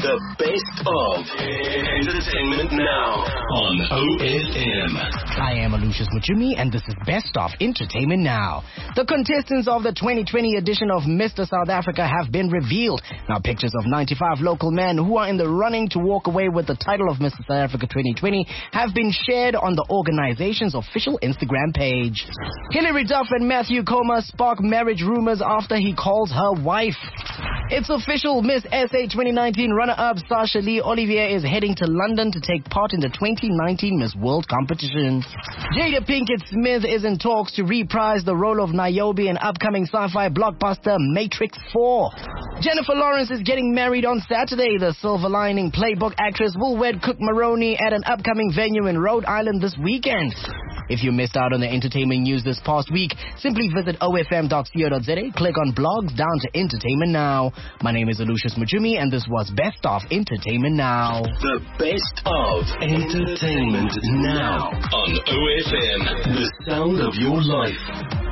The best of Entertainment Now on OFM. I am Aloysius Mujumi, and this is Best of Entertainment Now. The contestants of the 2020 edition of Mr. South Africa have been revealed. Now, pictures of 95 local men who are in the running to walk away with the title of Mr. South Africa 2020 have been shared on the organization's official Instagram page. Hilary Duff and Matthew Koma spark marriage rumors after he calls her wife. It's official, Miss SA 2019 runner-up Sasha Lee Olivier is heading to London to take part in the 2019 Miss World competition. Jada Pinkett Smith is in talks to reprise the role of Niobe in upcoming sci-fi blockbuster Matrix 4. Jennifer Lawrence is getting married on Saturday. The Silver Lining Playbook actress will wed Cook Maroney at an upcoming venue in Rhode Island this weekend. If you missed out on the entertainment news this past week, simply visit ofm.co.za, click on blogs down to Entertainment Now. My name is Aloysius Mujumi, and this was Best of Entertainment Now. The best of Entertainment Now on OFM. The sound of your life.